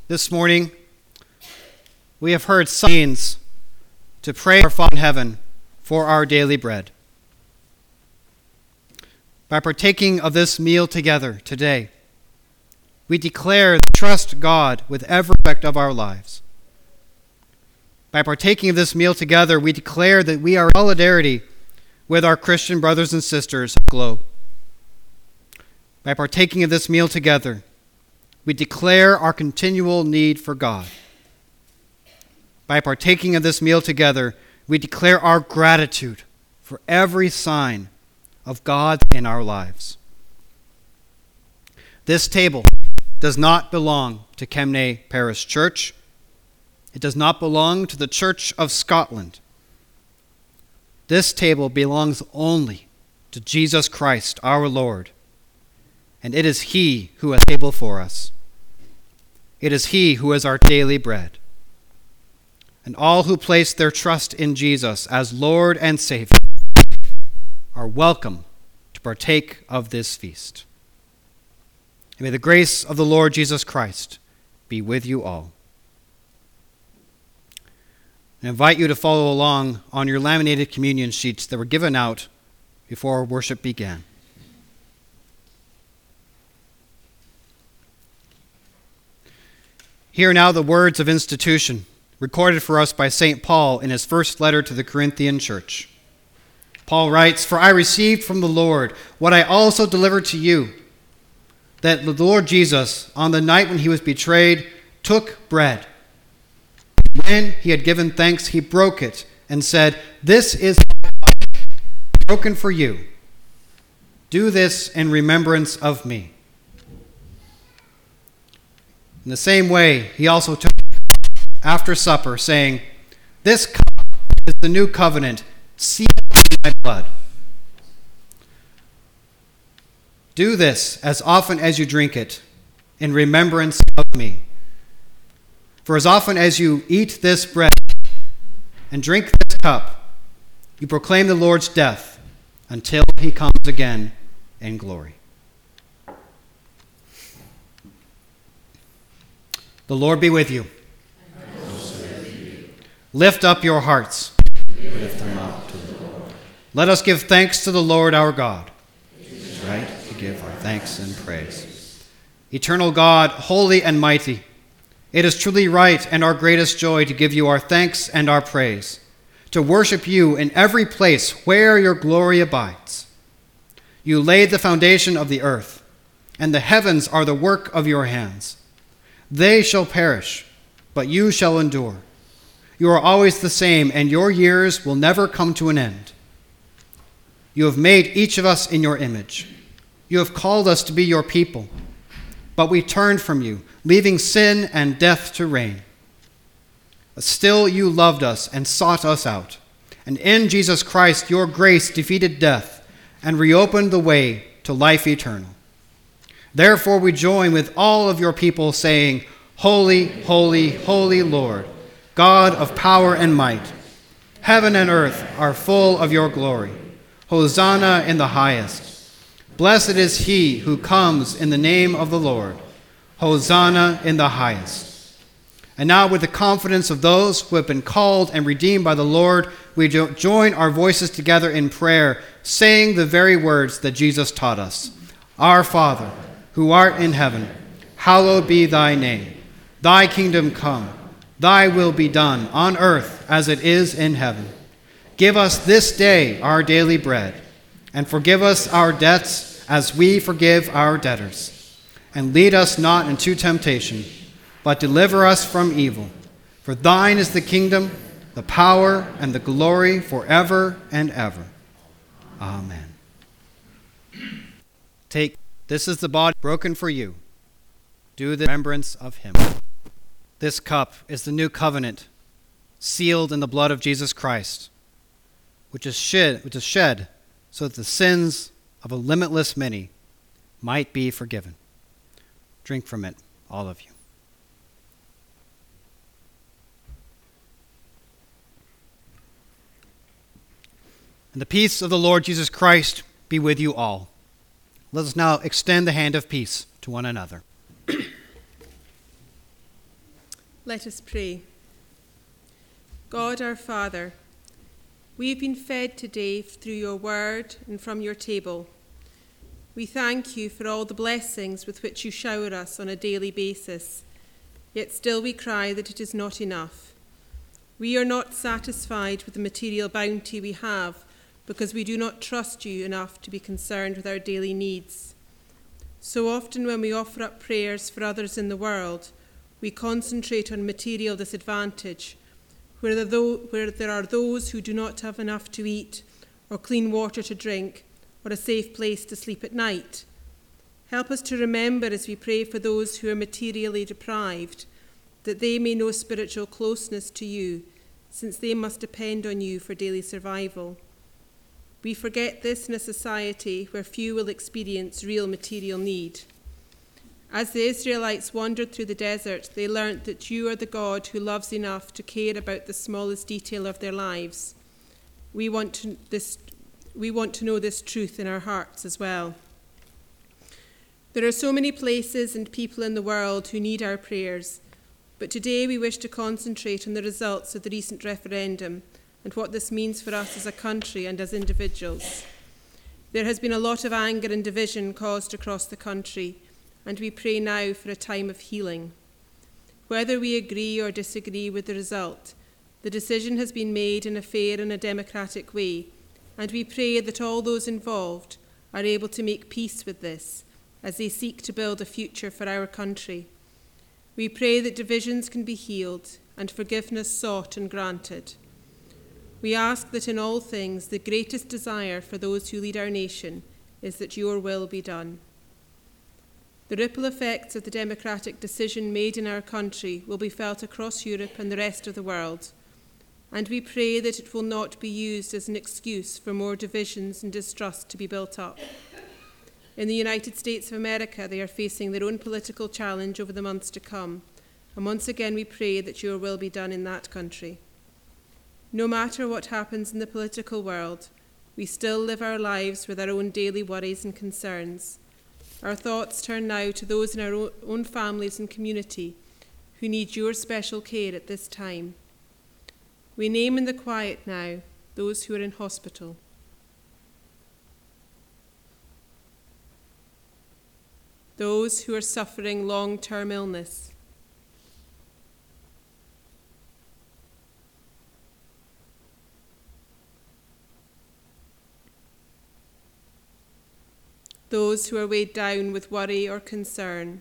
This morning, we have heard signs to pray our Father in heaven for our daily bread. By partaking of this meal together today, we declare that we trust God with every aspect of our lives. By partaking of this meal together, we declare that we are in solidarity with our Christian brothers and sisters of the globe. By partaking of this meal together, we declare our continual need for God. By partaking of this meal together, we declare our gratitude for every sign of God in our lives. This table does not belong to Kemnay Parish Church. It does not belong to the Church of Scotland. This table belongs only to Jesus Christ, our Lord, and it is He who has a table for us. It is He who is our daily bread. And all who place their trust in Jesus as Lord and Savior are welcome to partake of this feast. And may the grace of the Lord Jesus Christ be with you all. I invite you to follow along on your laminated communion sheets that were given out before worship began. Hear now the words of institution recorded for us by Saint Paul in his first letter to the Corinthian church. Paul writes, "For I received from the Lord what I also delivered to you, that the Lord Jesus, on the night when he was betrayed, took bread. When he had given thanks, he broke it and said, 'This is my body, broken for you. Do this in remembrance of me.' In the same way, he also took after supper, saying, 'This cup is the new covenant, sealed in my blood. Do this as often as you drink it, in remembrance of me. For as often as you eat this bread and drink this cup, you proclaim the Lord's death until he comes again in glory.'" The Lord be with you. Lift up your hearts. Lift them up to the Lord. Let us give thanks to the Lord our God. It is right to give our thanks and praise. Eternal God, holy and mighty, it is truly right and our greatest joy to give you our thanks and our praise, to worship you in every place where your glory abides. You laid the foundation of the earth, and the heavens are the work of your hands. They shall perish, but you shall endure. You are always the same, and your years will never come to an end. You have made each of us in your image. You have called us to be your people, but we turned from you, leaving sin and death to reign. But still you loved us and sought us out, and in Jesus Christ your grace defeated death and reopened the way to life eternal. Therefore we join with all of your people saying, "Holy, holy, holy Lord, God of power and might. Heaven and earth are full of your glory. Hosanna in the highest. Blessed is he who comes in the name of the Lord. Hosanna in the highest." And now, with the confidence of those who have been called and redeemed by the Lord, we jo- join our voices together in prayer, saying the very words that Jesus taught us. Our Father, who art in heaven, hallowed be thy name. Thy kingdom come. Thy will be done on earth as it is in heaven. Give us this day our daily bread, and forgive us our debts as we forgive our debtors. And lead us not into temptation, but deliver us from evil. For thine is the kingdom, the power, and the glory forever and ever. Amen. Take, this is the body broken for you. Do the remembrance of him. This cup is the new covenant, sealed in the blood of Jesus Christ, which is shed, which is shed so that the sins of a limitless many might be forgiven. Drink from it, all of you. And the peace of the Lord Jesus Christ be with you all. Let us now extend the hand of peace to one another. Let us pray. God our Father, we have been fed today through your word and from your table. We thank you for all the blessings with which you shower us on a daily basis, yet still we cry that it is not enough. We are not satisfied with the material bounty we have because we do not trust you enough to be concerned with our daily needs. So often when we offer up prayers for others in the world, we concentrate on material disadvantage, where there are those who do not have enough to eat, or clean water to drink, or a safe place to sleep at night. Help us to remember as we pray for those who are materially deprived, that they may know spiritual closeness to you, since they must depend on you for daily survival. We forget this in a society where few will experience real material need. As the Israelites wandered through the desert, they learnt that you are the God who loves enough to care about the smallest detail of their lives. We want to, this, we want to know this truth in our hearts as well. There are so many places and people in the world who need our prayers, but today we wish to concentrate on the results of the recent referendum and what this means for us as a country and as individuals. There has been a lot of anger and division caused across the country, and we pray now for a time of healing. Whether we agree or disagree with the result, the decision has been made in a fair and a democratic way, and we pray that all those involved are able to make peace with this as they seek to build a future for our country. We pray that divisions can be healed and forgiveness sought and granted. We ask that in all things the greatest desire for those who lead our nation is that your will be done. The ripple effects of the democratic decision made in our country will be felt across Europe and the rest of the world, and we pray that it will not be used as an excuse for more divisions and distrust to be built up. In the United States of America, they are facing their own political challenge over the months to come, and once again we pray that your will be done in that country. No matter what happens in the political world, we still live our lives with our own daily worries and concerns. Our thoughts turn now to those in our own families and community who need your special care at this time. We name in the quiet now those who are in hospital. Those who are suffering long-term illness. Those who are weighed down with worry or concern.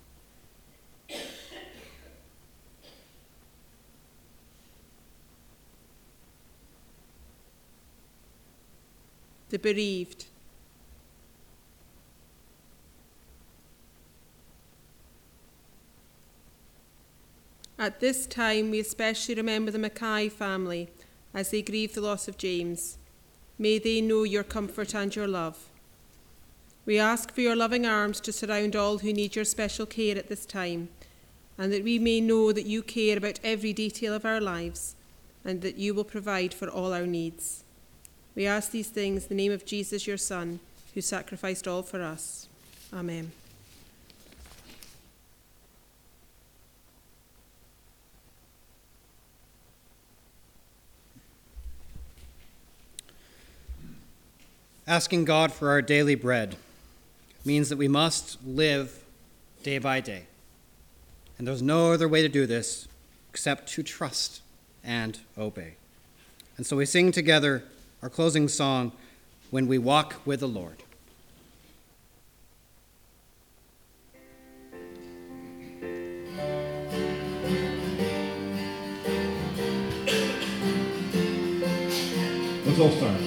The bereaved. At this time, we especially remember the Mackay family as they grieve the loss of James. May they know your comfort and your love. We ask for your loving arms to surround all who need your special care at this time, and that we may know that you care about every detail of our lives, and that you will provide for all our needs. We ask these things in the name of Jesus, your Son, who sacrificed all for us. Amen. Asking God for our daily bread means that we must live day by day. And there's no other way to do this except to trust and obey. And so we sing together our closing song, When We Walk with the Lord. Let's all start.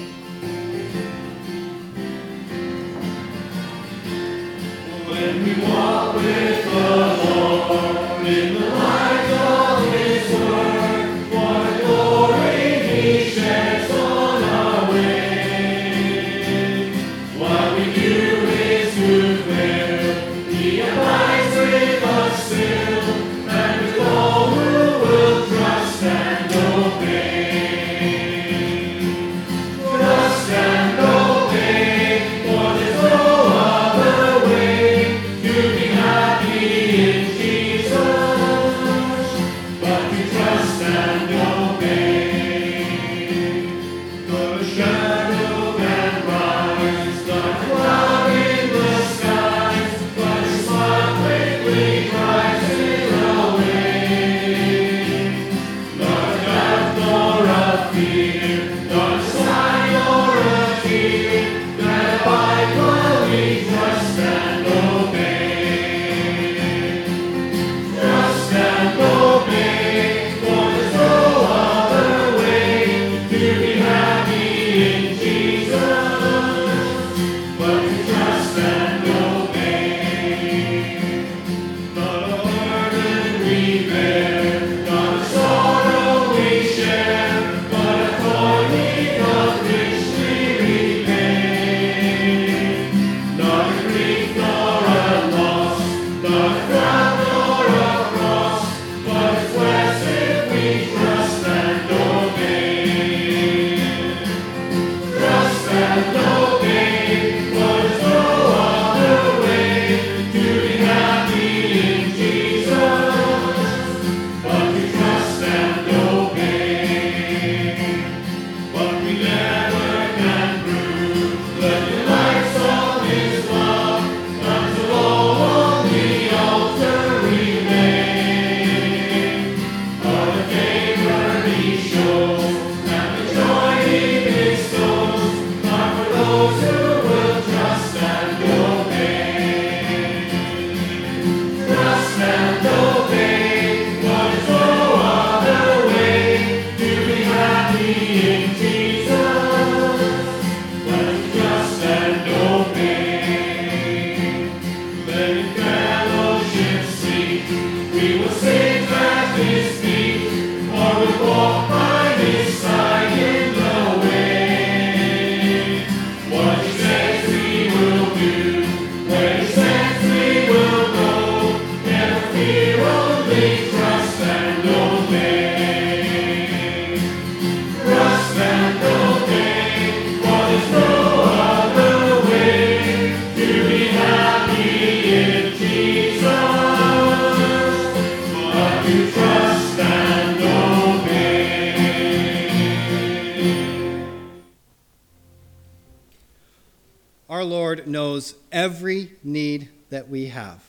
When we walk with the Lord in the light of His word, what glory He sheds on our way. What we do is to will, He abides with us still, and with all who will trust and obey. Trust and obey, for there's no other way to be happy in Jesus. Our Lord knows every need that we have.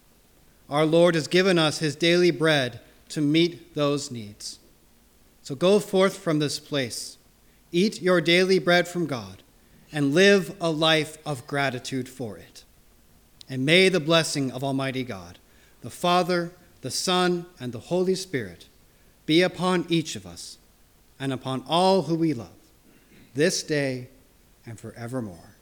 Our Lord has given us his daily bread to meet those needs. So go forth from this place, eat your daily bread from God, and live a life of gratitude for it. And may the blessing of Almighty God, the Father, the Son, and the Holy Spirit be upon each of us and upon all who we love, this day and forevermore.